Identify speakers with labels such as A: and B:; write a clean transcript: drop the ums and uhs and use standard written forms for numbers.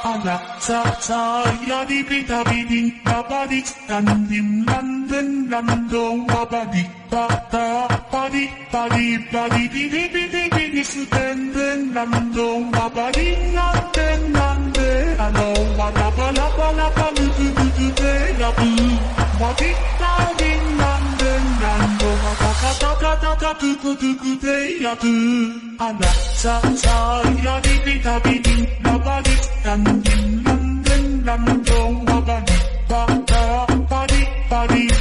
A: Saya di pita biding babadik tandim landen lando babadik bata padi padi padi bidi bidi bidi sutenden lando babadik landen lande alo wala bala bala balu du du du de la bu badik tandim landen lando kata kata kata tu tu tu de ya tu saya di pita biding babadik tandim lando babadi bata padi padi